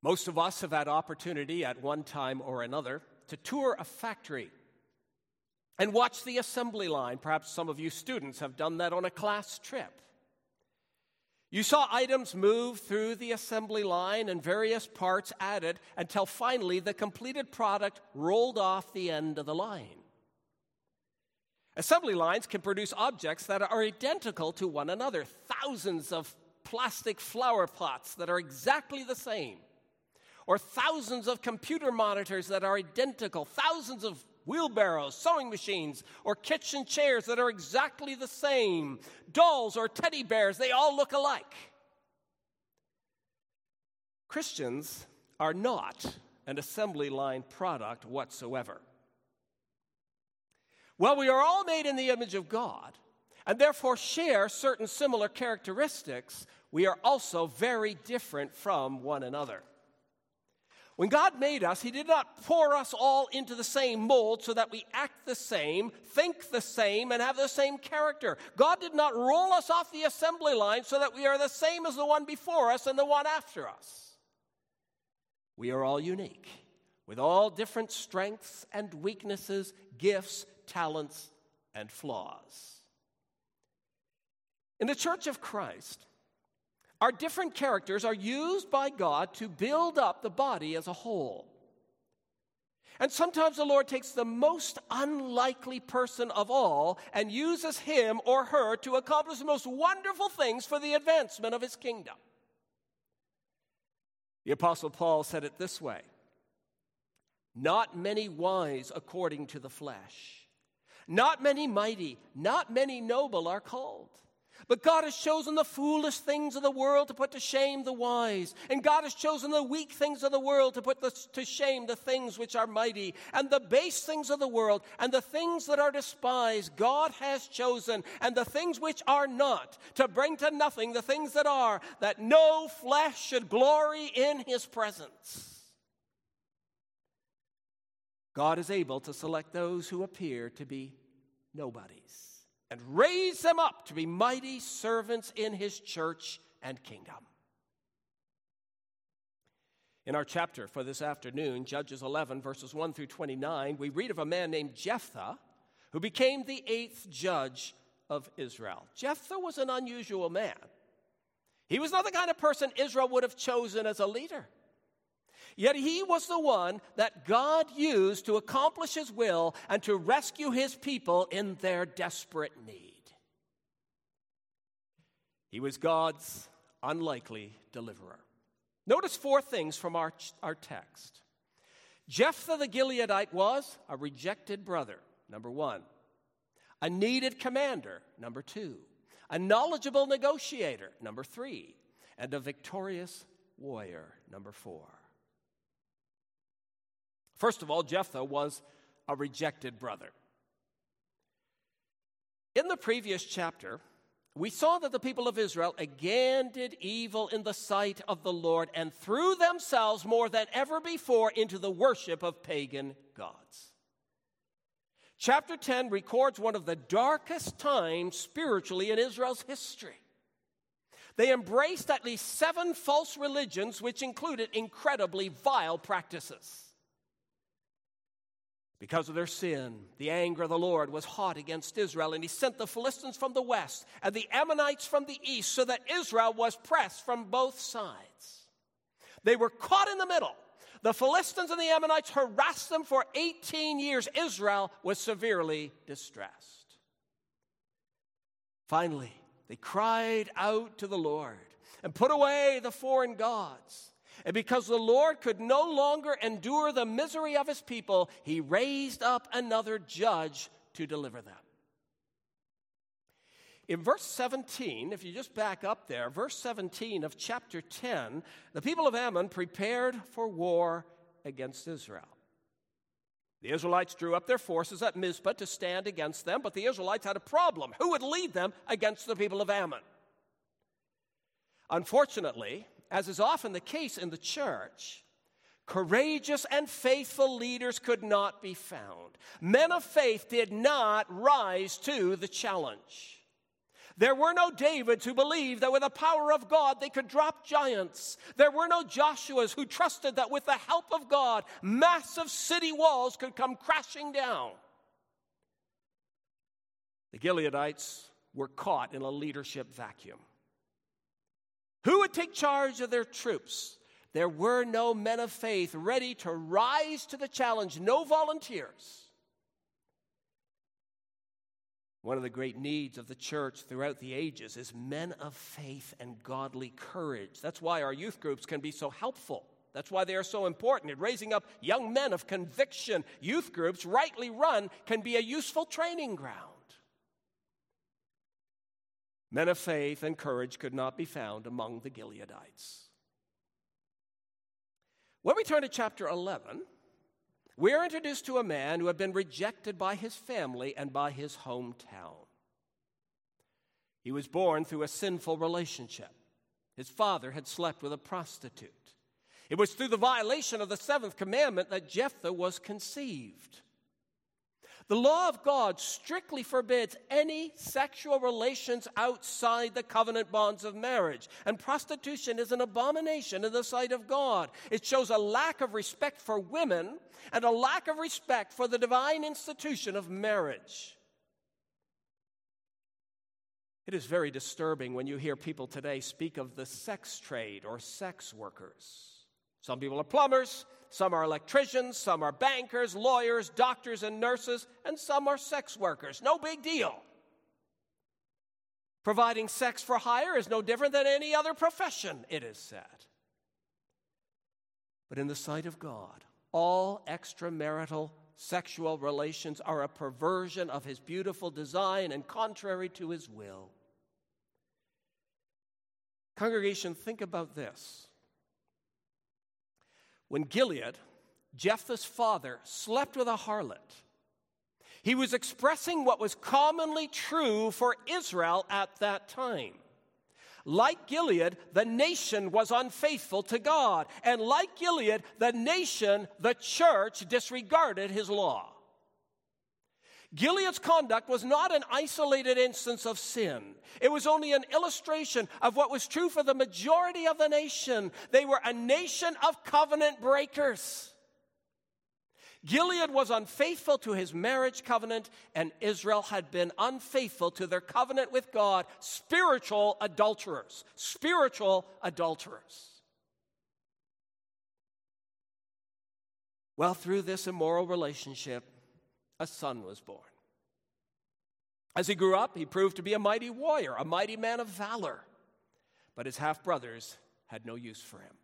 Most of us have had opportunity at one time or another to tour a factory and watch the assembly line. Perhaps some of you students have done that on a class trip. You saw items move through the assembly line and various parts added until finally the completed product rolled off the end of the line. Assembly lines can produce objects that are identical to one another. Thousands of plastic flower pots that are exactly the same. Or thousands of computer monitors that are identical. Thousands of wheelbarrows, sewing machines, or kitchen chairs that are exactly the same. Dolls or teddy bears, they all look alike. Christians are not an assembly line product whatsoever. While we are all made in the image of God, and therefore share certain similar characteristics, we are also very different from one another. When God made us, He did not pour us all into the same mold so that we act the same, think the same, and have the same character. God did not roll us off the assembly line so that we are the same as the one before us and the one after us. We are all unique, with all different strengths and weaknesses, gifts, talents, and flaws. In the Church of Christ, our different characters are used by God to build up the body as a whole. And sometimes the Lord takes the most unlikely person of all and uses him or her to accomplish the most wonderful things for the advancement of His kingdom. The Apostle Paul said it this way: "Not many wise according to the flesh, not many mighty, not many noble are called. But God has chosen the foolish things of the world to put to shame the wise. And God has chosen the weak things of the world to put to shame the things which are mighty. And the base things of the world and the things that are despised God has chosen. And the things which are not, to bring to nothing the things that are, that no flesh should glory in His presence." God is able to select those who appear to be nobodies and raise them up to be mighty servants in His church and kingdom. In our chapter for this afternoon, Judges 11, verses 1 through 29, we read of a man named Jephthah who became the 8th judge of Israel. Jephthah was an unusual man. He was not the kind of person Israel would have chosen as a leader. Yet he was the one that God used to accomplish His will and to rescue His people in their desperate need. He was God's unlikely deliverer. Notice 4 things from our text. Jephthah the Gileadite was a rejected brother, number 1. A needed commander, number 2. A knowledgeable negotiator, number 3. And a victorious warrior, number 4. First of all, Jephthah was a rejected brother. In the previous chapter, we saw that the people of Israel again did evil in the sight of the Lord and threw themselves more than ever before into the worship of pagan gods. Chapter 10 records one of the darkest times spiritually in Israel's history. They embraced at least 7 false religions, which included incredibly vile practices. Because of their sin, the anger of the Lord was hot against Israel, and He sent the Philistines from the west and the Ammonites from the east, so that Israel was pressed from both sides. They were caught in the middle. The Philistines and the Ammonites harassed them for 18 years. Israel was severely distressed. Finally, they cried out to the Lord and put away the foreign gods. And because the Lord could no longer endure the misery of His people, He raised up another judge to deliver them. In verse 17, if you just back up there, verse 17 of chapter 10, the people of Ammon prepared for war against Israel. The Israelites drew up their forces at Mizpah to stand against them, but the Israelites had a problem. Who would lead them against the people of Ammon? Unfortunately, as is often the case in the church, courageous and faithful leaders could not be found. Men of faith did not rise to the challenge. There were no Davids who believed that with the power of God they could drop giants. There were no Joshuas who trusted that with the help of God, massive city walls could come crashing down. The Gileadites were caught in a leadership vacuum. Who would take charge of their troops? There were no men of faith ready to rise to the challenge, no volunteers. One of the great needs of the church throughout the ages is men of faith and godly courage. That's why our youth groups can be so helpful. That's why they are so important in raising up young men of conviction. Youth groups, rightly run, can be a useful training ground. Men of faith and courage could not be found among the Gileadites. When we turn to chapter 11, we are introduced to a man who had been rejected by his family and by his hometown. He was born through a sinful relationship. His father had slept with a prostitute. It was through the violation of the seventh commandment that Jephthah was conceived. The law of God strictly forbids any sexual relations outside the covenant bonds of marriage. And prostitution is an abomination in the sight of God. It shows a lack of respect for women and a lack of respect for the divine institution of marriage. It is very disturbing when you hear people today speak of the sex trade or sex workers. Some people are plumbers, some are electricians, some are bankers, lawyers, doctors, and nurses, and some are sex workers. No big deal. Providing sex for hire is no different than any other profession, it is said. But in the sight of God, all extramarital sexual relations are a perversion of his beautiful design and contrary to his will. Congregation, think about this. When Gilead, Jephthah's father, slept with a harlot, he was expressing what was commonly true for Israel at that time. Like Gilead, the nation was unfaithful to God. And like Gilead, the nation, the church, disregarded his law. Gilead's conduct was not an isolated instance of sin. It was only an illustration of what was true for the majority of the nation. They were a nation of covenant breakers. Gilead was unfaithful to his marriage covenant, and Israel had been unfaithful to their covenant with God. Spiritual adulterers. Spiritual adulterers. Well, through this immoral relationship, a son was born. As he grew up, he proved to be a mighty warrior, a mighty man of valor. But his half-brothers had no use for him.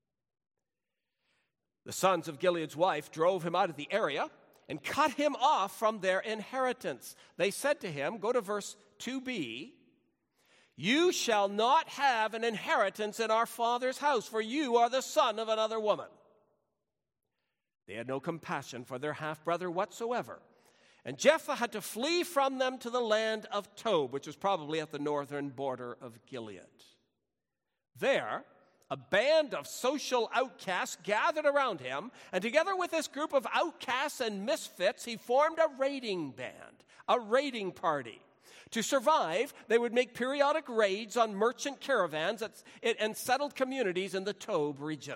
The sons of Gilead's wife drove him out of the area and cut him off from their inheritance. They said to him, go to verse 2b, "You shall not have an inheritance in our father's house, for you are the son of another woman." They had no compassion for their half-brother whatsoever. And Jephthah had to flee from them to the land of Tob, which was probably at the northern border of Gilead. There, a band of social outcasts gathered around him, and together with this group of outcasts and misfits, he formed a raiding band, a raiding party. To survive, they would make periodic raids on merchant caravans and settled communities in the Tob region.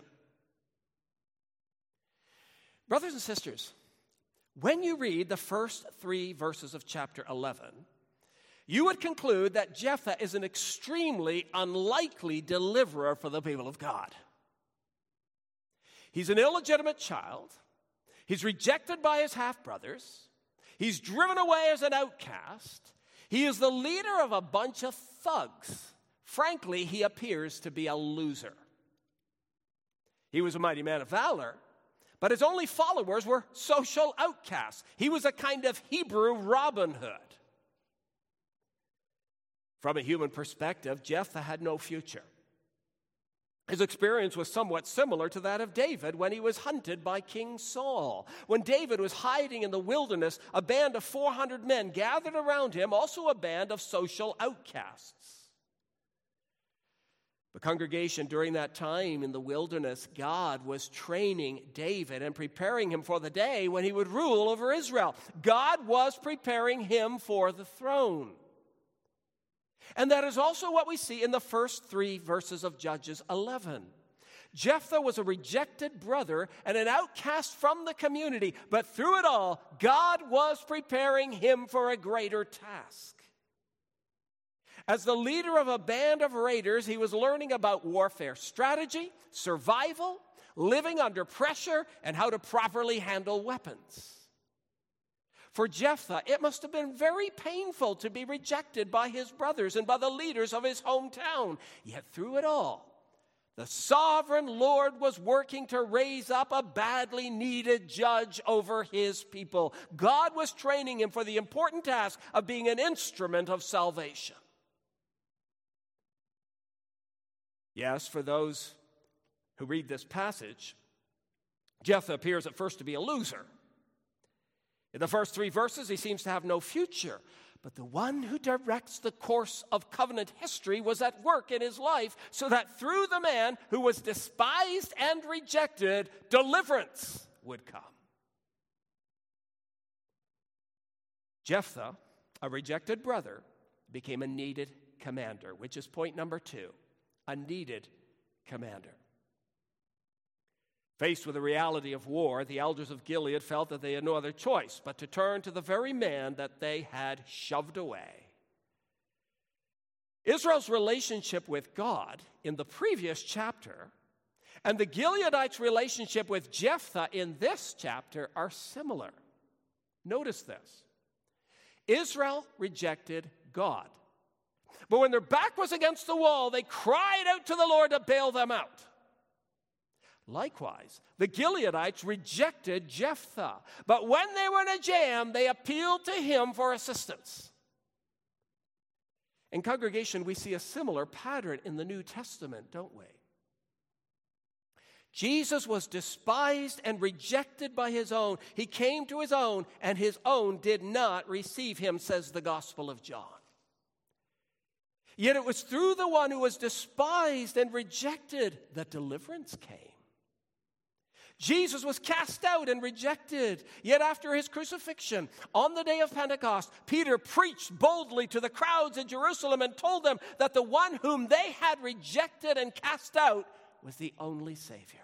Brothers and sisters, when you read the first 3 verses of chapter 11, you would conclude that Jephthah is an extremely unlikely deliverer for the people of God. He's an illegitimate child. He's rejected by his half-brothers. He's driven away as an outcast. He is the leader of a bunch of thugs. Frankly, he appears to be a loser. He was a mighty man of valor, but his only followers were social outcasts. He was a kind of Hebrew Robin Hood. From a human perspective, Jephthah had no future. His experience was somewhat similar to that of David when he was hunted by King Saul. When David was hiding in the wilderness, a band of 400 men gathered around him, also a band of social outcasts. The congregation during that time in the wilderness, God was training David and preparing him for the day when he would rule over Israel. God was preparing him for the throne. And that is also what we see in the first 3 verses of Judges 11. Jephthah was a rejected brother and an outcast from the community, but through it all, God was preparing him for a greater task. As the leader of a band of raiders, he was learning about warfare strategy, survival, living under pressure, and how to properly handle weapons. For Jephthah, it must have been very painful to be rejected by his brothers and by the leaders of his hometown. Yet through it all, the sovereign Lord was working to raise up a badly needed judge over his people. God was training him for the important task of being an instrument of salvation. Yes, for those who read this passage, Jephthah appears at first to be a loser. In the first 3 verses, he seems to have no future. But the one who directs the course of covenant history was at work in his life, so that through the man who was despised and rejected, deliverance would come. Jephthah, a rejected brother, became a needed commander, which is point number 2, a needed commander. Faced with the reality of war, the elders of Gilead felt that they had no other choice but to turn to the very man that they had shoved away. Israel's relationship with God in the previous chapter and the Gileadites' relationship with Jephthah in this chapter are similar. Notice this. Israel rejected God. But when their back was against the wall, they cried out to the Lord to bail them out. Likewise, the Gileadites rejected Jephthah, but when they were in a jam, they appealed to him for assistance. In congregation, we see a similar pattern in the New Testament, don't we? Jesus was despised and rejected by his own. He came to his own, and his own did not receive him, says the Gospel of John. Yet it was through the one who was despised and rejected that deliverance came. Jesus was cast out and rejected. Yet after his crucifixion, on the day of Pentecost, Peter preached boldly to the crowds in Jerusalem and told them that the one whom they had rejected and cast out was the only Savior.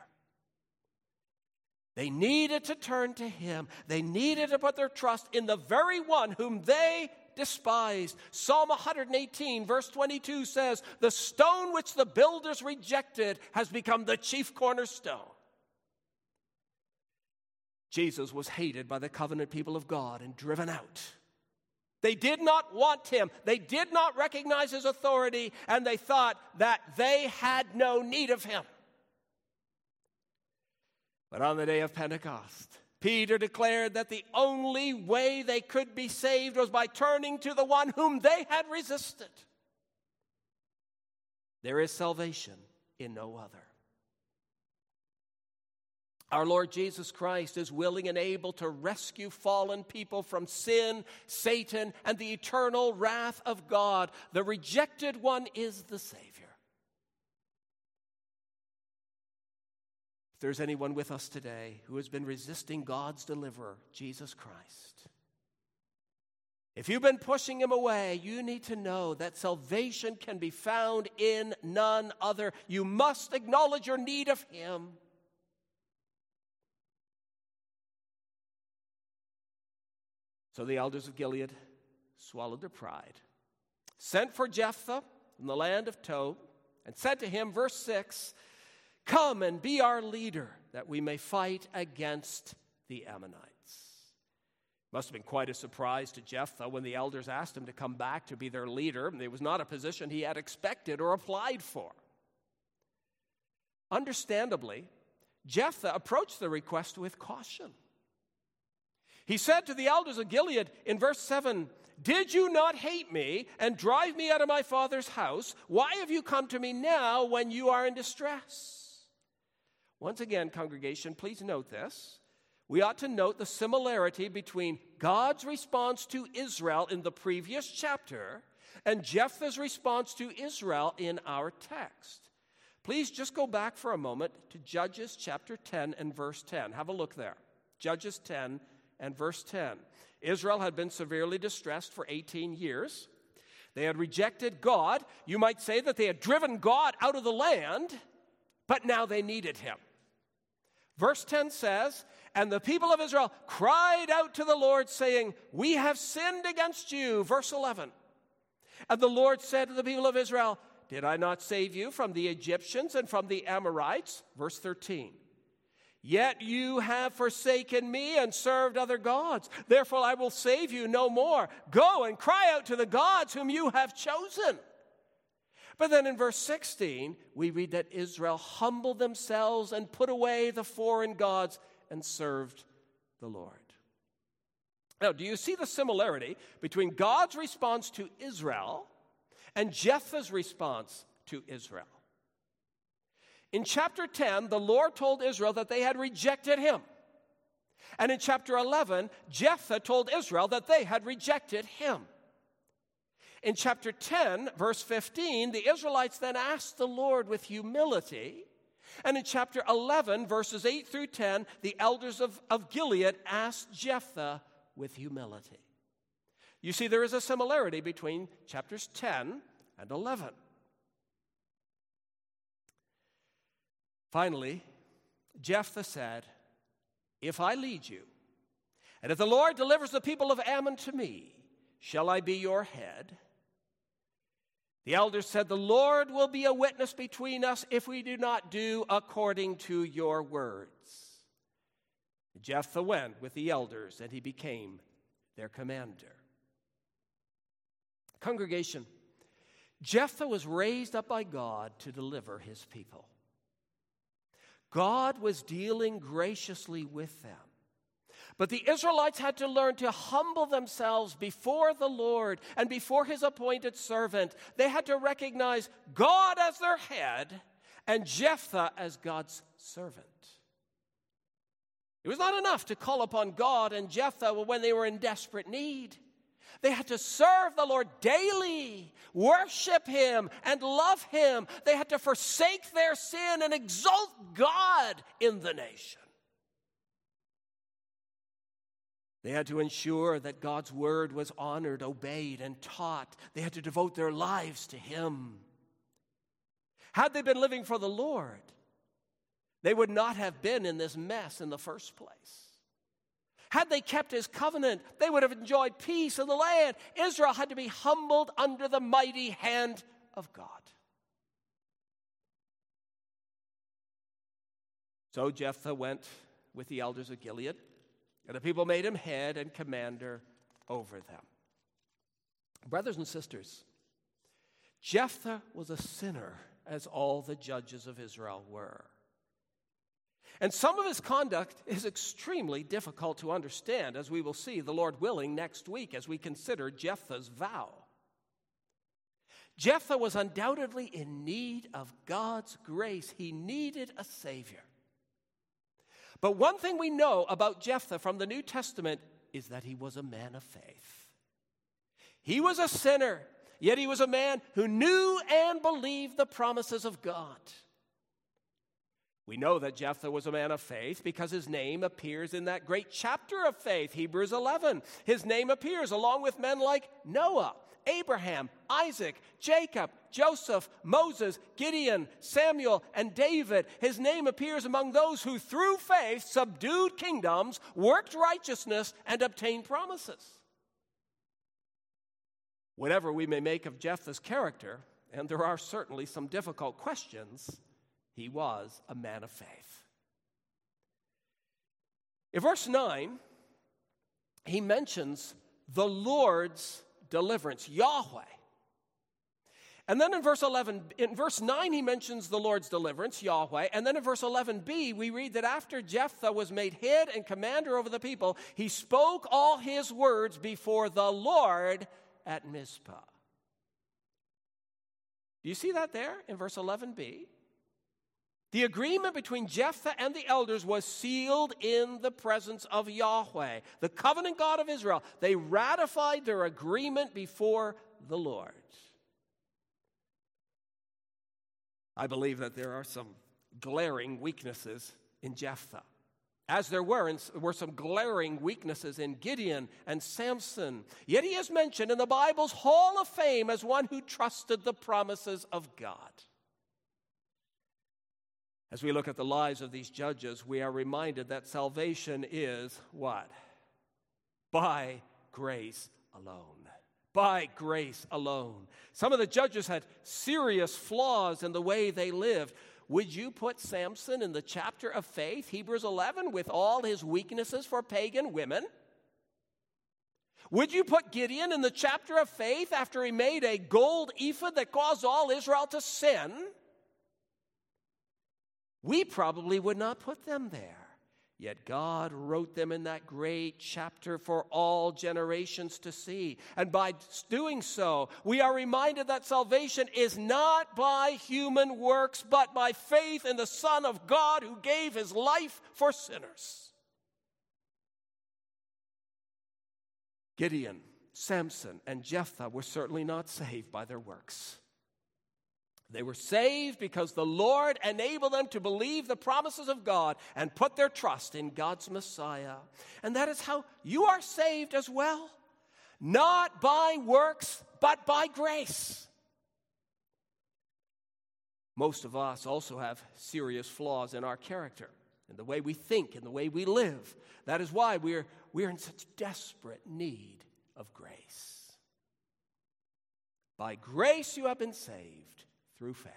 They needed to turn to him. They needed to put their trust in the very one whom they despised. Psalm 118, verse 22 says, "The stone which the builders rejected has become the chief cornerstone." Jesus was hated by the covenant people of God and driven out. They did not want him. They did not recognize his authority, and they thought that they had no need of him. But on the day of Pentecost, Peter declared that the only way they could be saved was by turning to the one whom they had resisted. There is salvation in no other. Our Lord Jesus Christ is willing and able to rescue fallen people from sin, Satan, and the eternal wrath of God. The rejected one is the Savior. If there's anyone with us today who has been resisting God's deliverer, Jesus Christ, if you've been pushing him away, you need to know that salvation can be found in none other. You must acknowledge your need of him. So the elders of Gilead swallowed their pride, sent for Jephthah from the land of Tob, and said to him, verse 6, "Come and be our leader, that we may fight against the Ammonites." It must have been quite a surprise to Jephthah when the elders asked him to come back to be their leader. It was not a position he had expected or applied for. Understandably, Jephthah approached the request with caution. He said to the elders of Gilead in verse 7, "Did you not hate me and drive me out of my father's house? Why have you come to me now when you are in distress?" Once again, congregation, please note this. We ought to note the similarity between God's response to Israel in the previous chapter and Jephthah's response to Israel in our text. Please just go back for a moment to Judges chapter 10 and verse 10. Have a look there. Judges 10 and verse 10. Israel had been severely distressed for 18 years. They had rejected God. You might say that they had driven God out of the land, but now they needed him. Verse 10 says, "And the people of Israel cried out to the Lord, saying, 'We have sinned against you.'" Verse 11. "And the Lord said to the people of Israel, 'Did I not save you from the Egyptians and from the Amorites?'" Verse 13. "Yet you have forsaken me and served other gods. Therefore I will save you no more. Go and cry out to the gods whom you have chosen." But then in verse 16, we read that Israel humbled themselves and put away the foreign gods and served the Lord. Now, do you see the similarity between God's response to Israel and Jephthah's response to Israel? In chapter 10, the Lord told Israel that they had rejected him. And in chapter 11, Jephthah told Israel that they had rejected him. In chapter 10, verse 15, the Israelites then asked the Lord with humility. And in chapter 11, verses 8 through 10, the elders of Gilead asked Jephthah with humility. You see, there is a similarity between chapters 10 and 11. Finally, Jephthah said, "If I lead you, and if the Lord delivers the people of Ammon to me, shall I be your head?" The elders said, "The Lord will be a witness between us if we do not do according to your words." Jephthah went with the elders, and he became their commander. Congregation, Jephthah was raised up by God to deliver his people. God was dealing graciously with them. But the Israelites had to learn to humble themselves before the Lord and before his appointed servant. They had to recognize God as their head and Jephthah as God's servant. It was not enough to call upon God and Jephthah when they were in desperate need. They had to serve the Lord daily, worship him, and love him. They had to forsake their sin and exalt God in the nation. They had to ensure that God's word was honored, obeyed, and taught. They had to devote their lives to him. Had they been living for the Lord, they would not have been in this mess in the first place. Had they kept his covenant, they would have enjoyed peace in the land. Israel had to be humbled under the mighty hand of God. So Jephthah went with the elders of Gilead, and the people made him head and commander over them. Brothers and sisters, Jephthah was a sinner, as all the judges of Israel were. And some of his conduct is extremely difficult to understand, as we will see, the Lord willing, next week as we consider Jephthah's vow. Jephthah was undoubtedly in need of God's grace. He needed a Savior. But one thing we know about Jephthah from the New Testament is that he was a man of faith. He was a sinner, yet he was a man who knew and believed the promises of God. We know that Jephthah was a man of faith because his name appears in that great chapter of faith, Hebrews 11. His name appears along with men like Noah, Abraham, Isaac, Jacob, Joseph, Moses, Gideon, Samuel, and David. His name appears among those who through faith subdued kingdoms, worked righteousness, and obtained promises. Whatever we may make of Jephthah's character, and there are certainly some difficult questions, he was a man of faith. In verse 9, he mentions the Lord's deliverance, Yahweh. And then in verse 9, he mentions the Lord's deliverance, Yahweh. And then in verse 11b, we read that after Jephthah was made head and commander over the people, he spoke all his words before the Lord at Mizpah. Do you see that there in verse 11b? The agreement between Jephthah and the elders was sealed in the presence of Yahweh, the covenant God of Israel. They ratified their agreement before the Lord. I believe that there are some glaring weaknesses in Jephthah, as there were some glaring weaknesses in Gideon and Samson. Yet he is mentioned in the Bible's Hall of Fame as one who trusted the promises of God. As we look at the lives of these judges, we are reminded that salvation is what? By grace alone. By grace alone. Some of the judges had serious flaws in the way they lived. Would you put Samson in the chapter of faith, Hebrews 11, with all his weaknesses for pagan women? Would you put Gideon in the chapter of faith after he made a gold ephod that caused all Israel to sin? We probably would not put them there. Yet God wrote them in that great chapter for all generations to see. And by doing so, we are reminded that salvation is not by human works, but by faith in the Son of God who gave his life for sinners. Gideon, Samson, and Jephthah were certainly not saved by their works. They were saved because the Lord enabled them to believe the promises of God and put their trust in God's Messiah. And that is how you are saved as well. Not by works, but by grace. Most of us also have serious flaws in our character, in the way we think, in the way we live. That is why we're in such desperate need of grace. By grace you have been saved. Through faith.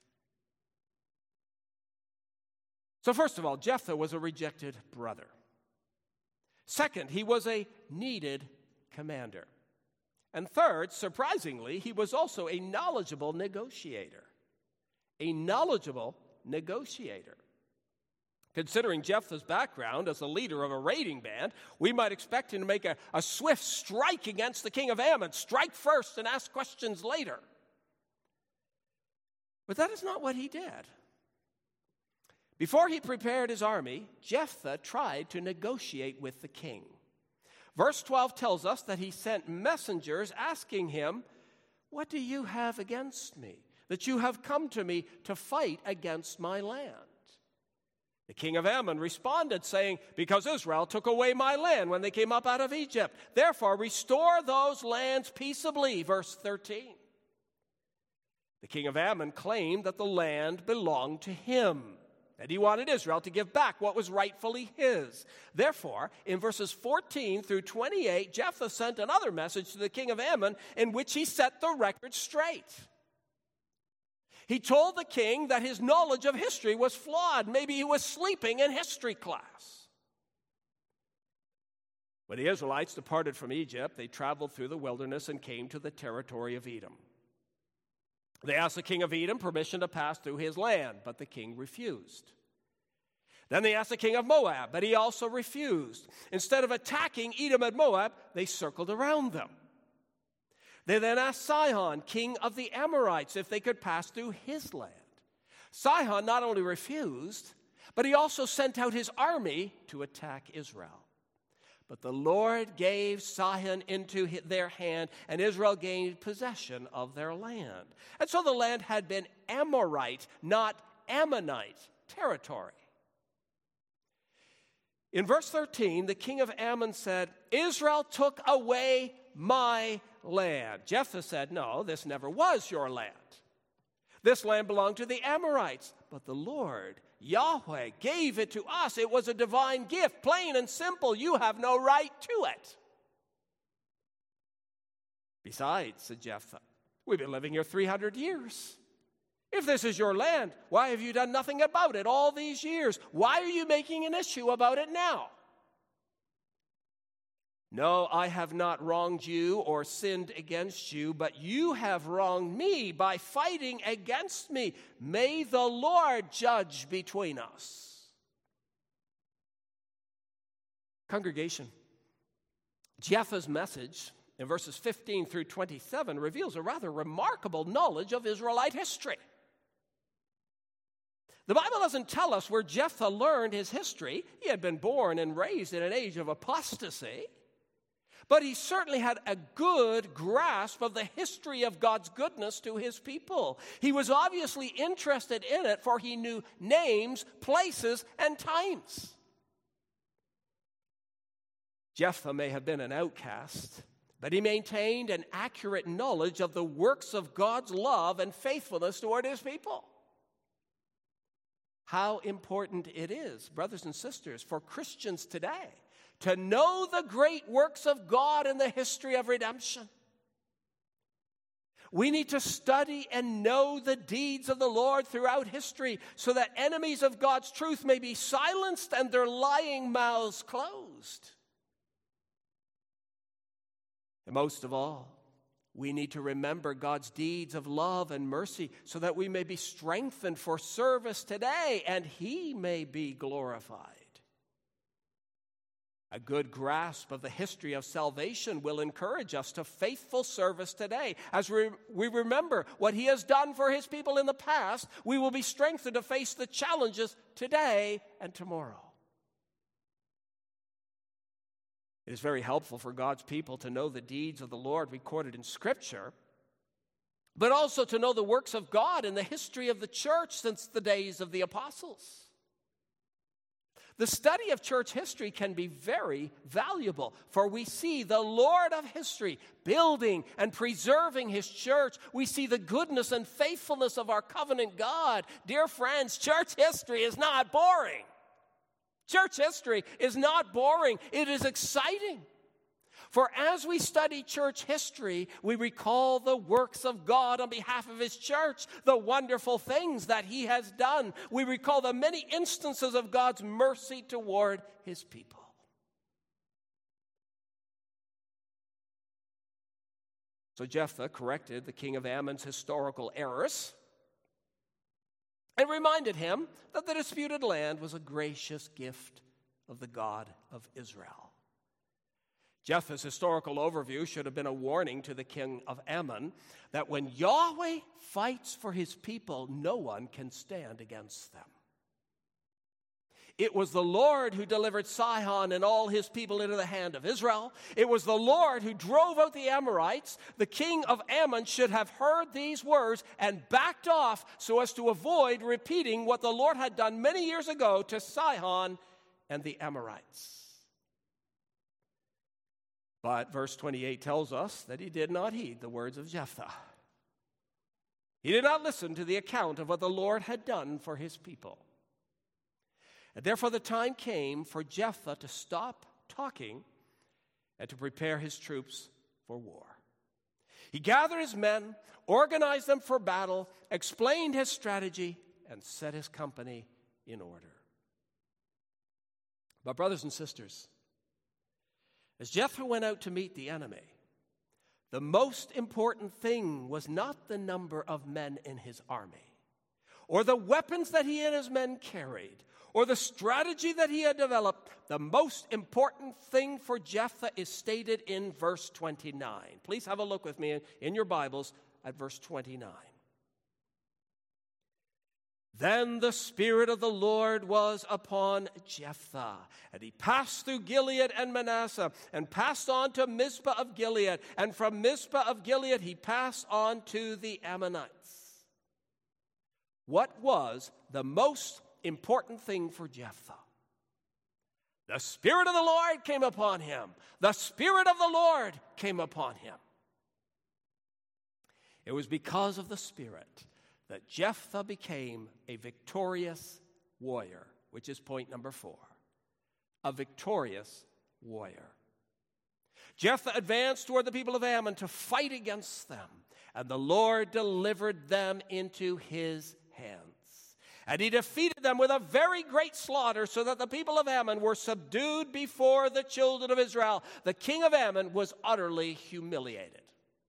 So first of all, Jephthah was a rejected brother. Second, he was a needed commander. And third, surprisingly, he was also a knowledgeable negotiator. A knowledgeable negotiator. Considering Jephthah's background as a leader of a raiding band, we might expect him to make a swift strike against the king of Ammon. Strike first and ask questions later. But that is not what he did. Before he prepared his army, Jephthah tried to negotiate with the king. Verse 12 tells us that he sent messengers asking him, "What do you have against me, that you have come to me to fight against my land?" The king of Ammon responded, saying, "Because Israel took away my land when they came up out of Egypt. Therefore, restore those lands peaceably." Verse 13. The king of Ammon claimed that the land belonged to him, that he wanted Israel to give back what was rightfully his. Therefore, in verses 14 through 28, Jephthah sent another message to the king of Ammon in which he set the record straight. He told the king that his knowledge of history was flawed. Maybe he was sleeping in history class. When the Israelites departed from Egypt, they traveled through the wilderness and came to the territory of Edom. They asked the king of Edom permission to pass through his land, but the king refused. Then they asked the king of Moab, but he also refused. Instead of attacking Edom and Moab, they circled around them. They then asked Sihon, king of the Amorites, if they could pass through his land. Sihon not only refused, but he also sent out his army to attack Israel. But the Lord gave Sihon into their hand, and Israel gained possession of their land. And so the land had been Amorite, not Ammonite territory. In verse 13, the king of Ammon said, "Israel took away my land." Jephthah said, "No, this never was your land. This land belonged to the Amorites, but the Lord, Yahweh, gave it to us. It was a divine gift, plain and simple. You have no right to it." "Besides," said Jephthah, "we've been living here 300 years. If this is your land, why have you done nothing about it all these years? Why are you making an issue about it now?" "No, I have not wronged you or sinned against you, but you have wronged me by fighting against me. May the Lord judge between us." Congregation, Jephthah's message in verses 15 through 27 reveals a rather remarkable knowledge of Israelite history. The Bible doesn't tell us where Jephthah learned his history. He had been born and raised in an age of apostasy. But he certainly had a good grasp of the history of God's goodness to his people. He was obviously interested in it, for he knew names, places, and times. Jephthah may have been an outcast, but he maintained an accurate knowledge of the works of God's love and faithfulness toward his people. How important it is, brothers and sisters, for Christians today to know the great works of God in the history of redemption. We need to study and know the deeds of the Lord throughout history so that enemies of God's truth may be silenced and their lying mouths closed. And most of all, we need to remember God's deeds of love and mercy so that we may be strengthened for service today and He may be glorified. A good grasp of the history of salvation will encourage us to faithful service today. As we remember what He has done for His people in the past, we will be strengthened to face the challenges today and tomorrow. It is very helpful for God's people to know the deeds of the Lord recorded in Scripture, but also to know the works of God in the history of the church since the days of the apostles. The study of church history can be very valuable, for we see the Lord of history building and preserving His church. We see the goodness and faithfulness of our covenant God. Dear friends, church history is not boring. Church history is not boring. It is exciting. For as we study church history, we recall the works of God on behalf of His church, the wonderful things that He has done. We recall the many instances of God's mercy toward His people. So Jephthah corrected the king of Ammon's historical errors and reminded him that the disputed land was a gracious gift of the God of Israel. Jephthah's historical overview should have been a warning to the king of Ammon that when Yahweh fights for His people, no one can stand against them. It was the Lord who delivered Sihon and all his people into the hand of Israel. It was the Lord who drove out the Amorites. The king of Ammon should have heard these words and backed off so as to avoid repeating what the Lord had done many years ago to Sihon and the Amorites. But verse 28 tells us that he did not heed the words of Jephthah. He did not listen to the account of what the Lord had done for His people. And therefore the time came for Jephthah to stop talking and to prepare his troops for war. He gathered his men, organized them for battle, explained his strategy, and set his company in order. But brothers and sisters, as Jephthah went out to meet the enemy, the most important thing was not the number of men in his army, or the weapons that he and his men carried, or the strategy that he had developed. The most important thing for Jephthah is stated in verse 29. Please have a look with me in your Bibles at verse 29. Then the Spirit of the Lord was upon Jephthah, and he passed through Gilead and Manasseh, and passed on to Mizpah of Gilead, and from Mizpah of Gilead he passed on to the Ammonites. What was the most important thing for Jephthah? The Spirit of the Lord came upon him. The Spirit of the Lord came upon him. It was because of the Spirit that Jephthah became a victorious warrior, which is point number 4. A victorious warrior. Jephthah advanced toward the people of Ammon to fight against them, and the Lord delivered them into his hands. And he defeated them with a very great slaughter, so that the people of Ammon were subdued before the children of Israel. The king of Ammon was utterly humiliated.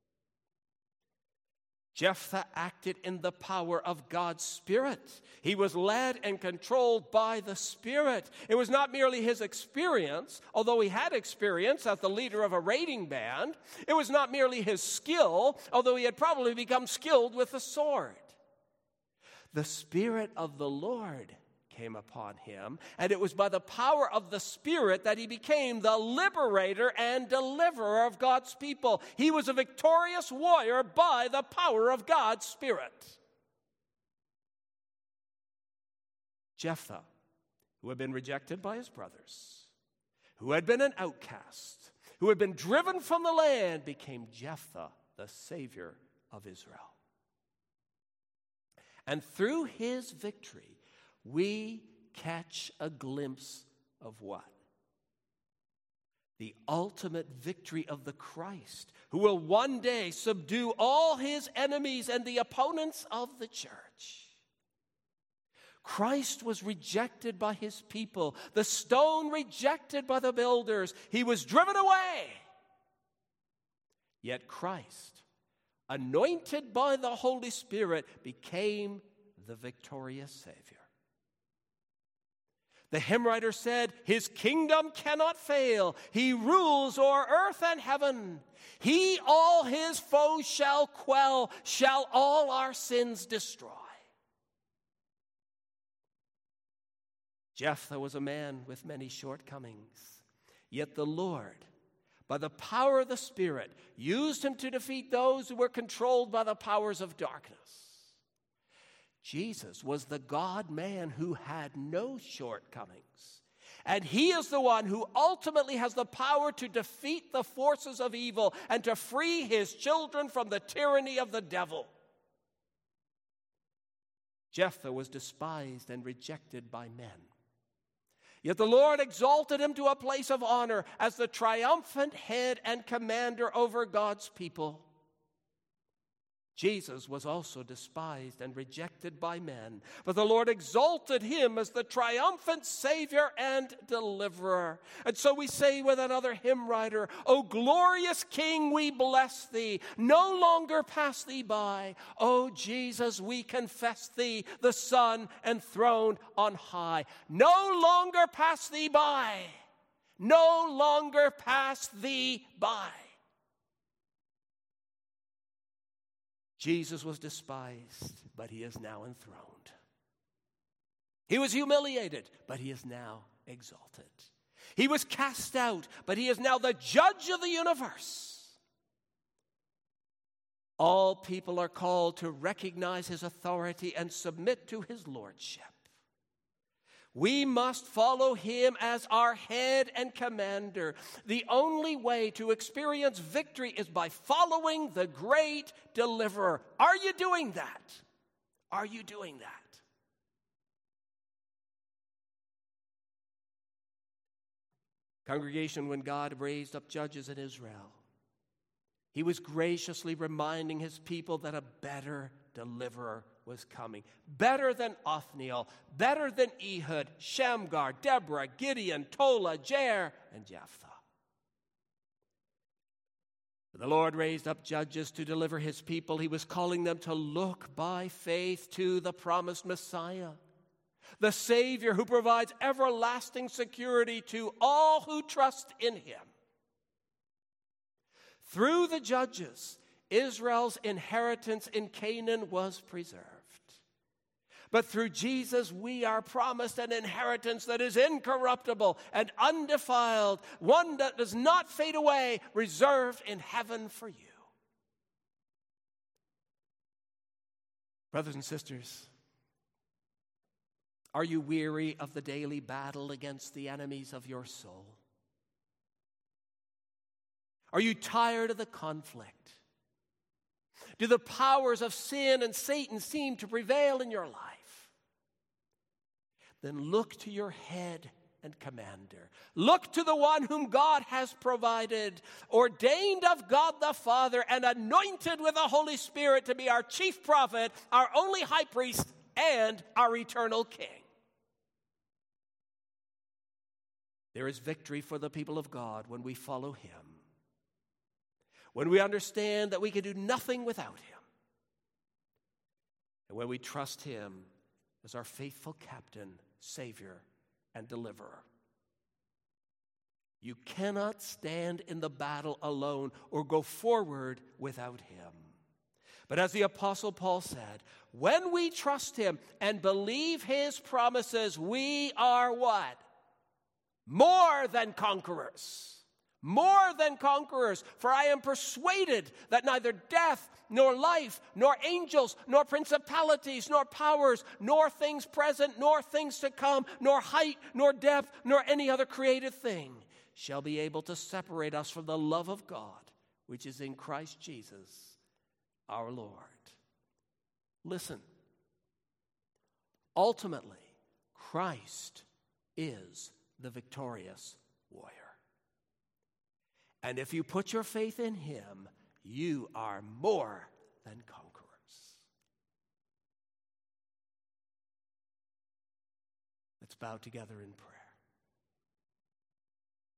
Jephthah acted in the power of God's Spirit. He was led and controlled by the Spirit. It was not merely his experience, although he had experience as the leader of a raiding band. It was not merely his skill, although he had probably become skilled with the sword. The Spirit of the Lord came upon him, and it was by the power of the Spirit that he became the liberator and deliverer of God's people. He was a victorious warrior by the power of God's Spirit. Jephthah, who had been rejected by his brothers, who had been an outcast, who had been driven from the land, became Jephthah, the savior of Israel. And through his victory, we catch a glimpse of what? The ultimate victory of the Christ, who will one day subdue all his enemies and the opponents of the church. Christ was rejected by his people, the stone rejected by the builders. He was driven away. Yet Christ, anointed by the Holy Spirit, became the victorious Savior. The hymn writer said, his kingdom cannot fail. He rules o'er earth and heaven. He all his foes shall quell, shall all our sins destroy. Jephthah was a man with many shortcomings, yet the Lord, by the power of the Spirit, used him to defeat those who were controlled by the powers of darkness. Jesus was the God-man who had no shortcomings, and he is the one who ultimately has the power to defeat the forces of evil and to free his children from the tyranny of the devil. Jephthah was despised and rejected by men. Yet the Lord exalted him to a place of honor as the triumphant head and commander over God's people. Jesus was also despised and rejected by men, but the Lord exalted him as the triumphant Savior and deliverer. And so we say with another hymn writer, O glorious King, we bless thee, no longer pass thee by. O Jesus, we confess thee, the Son enthroned on high. No longer pass thee by, no longer pass thee by. Jesus was despised, but he is now enthroned. He was humiliated, but he is now exalted. He was cast out, but he is now the judge of the universe. All people are called to recognize his authority and submit to his lordship. We must follow him as our head and commander. The only way to experience victory is by following the great deliverer. Are you doing that? Are you doing that? Congregation, when God raised up judges in Israel, he was graciously reminding his people that a better deliverer was coming. Better than Othniel, better than Ehud, Shamgar, Deborah, Gideon, Tola, Jair, and Jephthah. The Lord raised up judges to deliver his people. He was calling them to look by faith to the promised Messiah, the Savior who provides everlasting security to all who trust in him. Through the judges, Israel's inheritance in Canaan was preserved. But through Jesus, we are promised an inheritance that is incorruptible and undefiled, one that does not fade away, reserved in heaven for you. Brothers and sisters, are you weary of the daily battle against the enemies of your soul? Are you tired of the conflict? Do the powers of sin and Satan seem to prevail in your life? Then look to your head and commander. Look to the one whom God has provided, ordained of God the Father, and anointed with the Holy Spirit to be our chief prophet, our only high priest, and our eternal King. There is victory for the people of God when we follow him. When we understand that we can do nothing without him. And when we trust him as our faithful captain, Savior, and deliverer. You cannot stand in the battle alone or go forward without him. But as the Apostle Paul said, when we trust him and believe his promises, we are what? More than conquerors. More than conquerors, for I am persuaded that neither death, nor life, nor angels, nor principalities, nor powers, nor things present, nor things to come, nor height, nor depth, nor any other created thing shall be able to separate us from the love of God, which is in Christ Jesus, our Lord. Listen, ultimately, Christ is the victorious warrior. And if you put your faith in him, you are more than conquerors. Let's bow together in prayer.